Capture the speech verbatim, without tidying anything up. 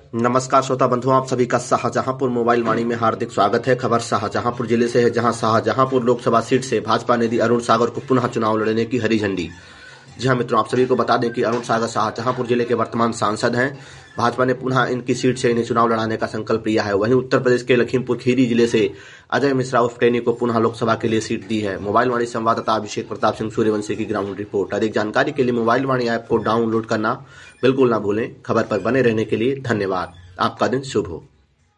नमस्कार श्रोता बंधुओं, आप सभी का शाहजहांपुर मोबाइल वाणी में हार्दिक स्वागत है। खबर शाहजहांपुर जिले से है, जहां शाहजहांपुर लोकसभा सीट से भाजपा ने दी अरुण सागर को पुनः चुनाव लड़ने की हरी झंडी। जी हां मित्रों, आप सभी को बता दें कि अरुण सागर शाहजहांपुर जिले के वर्तमान सांसद हैं। भाजपा ने पुनः इनकी सीट से इन्हें चुनाव लड़ाने का संकल्प लिया है। वहीं उत्तर प्रदेश के लखीमपुर खीरी जिले से अजय मिश्रा उर्फ टेनी को पुनः लोकसभा के लिए सीट दी है। मोबाइल वाणी संवाददाता अभिषेक प्रताप सिंह सूर्यवंशी की ग्राउंड रिपोर्ट। अधिक जानकारी के लिए मोबाइल वाणी ऐप को डाउनलोड करना बिल्कुल ना भूलें। खबर पर बने रहने के लिए धन्यवाद। आपका दिन शुभ हो।